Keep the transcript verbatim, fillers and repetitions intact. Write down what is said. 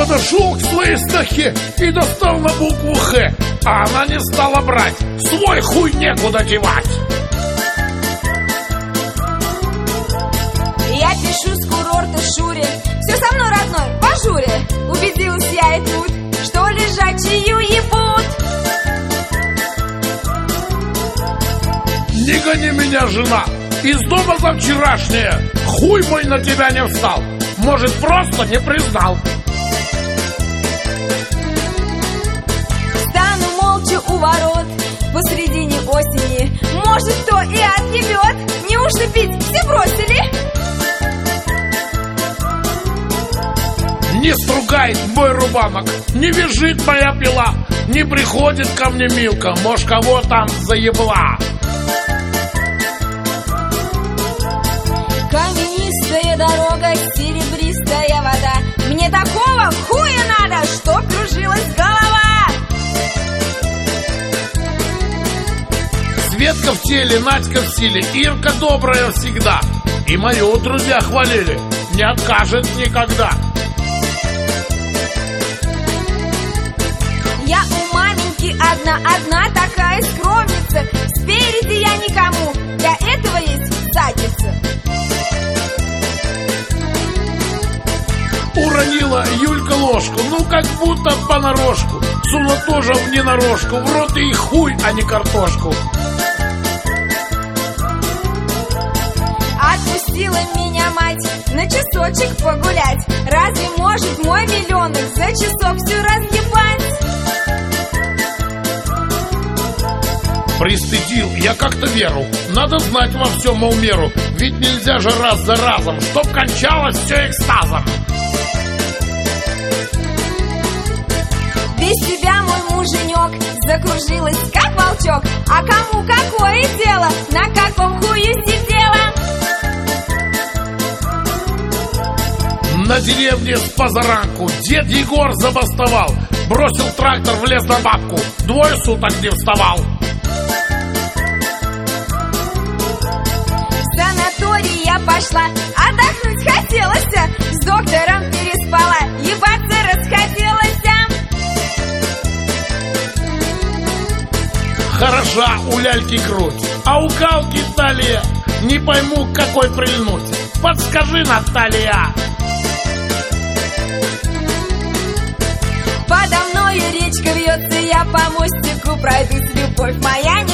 Подошел к своей снохе и достал на букву Х, а она не стала брать. Свой хуй некуда девать. Я пишу с курорта Шуре: все со мной, родной, по Журе. Убедилась я и тут, что лежачую ебут. Не гони меня, жена, из дома за вчерашнее. Хуй мой на тебя не встал, может, просто не признал. Стану молча у ворот посредине осени. Может, кто и отъебет. Неужто пить все бросили? Не стругает мой рубанок, не бежит моя пила, не приходит ко мне Милка, может, кого там заебла. Каменистая дорога, серебристая вода. Мне такого хуя надо, чтоб кружилась голова. Светка в теле, Надька в силе, Ирка добрая всегда. И мою друзья хвалили, не откажет никогда. Я у маменьки одна, одна такая скромница. Спереди я никому, для этого есть задница. Уронила Юлька ложку, ну как будто понарошку. Сунула тоже в ненарожку, в рот и хуй, а не картошку. Отпустила меня мать на часочек погулять. Разве может мой миллионок за часок всю разъебать? Пристыдил я как-то Веру, надо знать во всем, мол, меру. Ведь нельзя же раз за разом, чтоб кончалось все экстазом. Без тебя мой муженек закружилась, как волчок. А кому какое дело, на каком хую сидела? На деревне с позаранку дед Егор забастовал. Бросил трактор, влез на бабку, двое суток не вставал. В санаторий я пошла, отдохнуть хотелось. С доктором переспала, ебаться расхотелось. Хороша у ляльки грудь, а у галки талия. Не пойму, какой прильнуть. Подскажи, Наталья. Подо мною речка вьется, я по мостику пройдусь. Любовь моя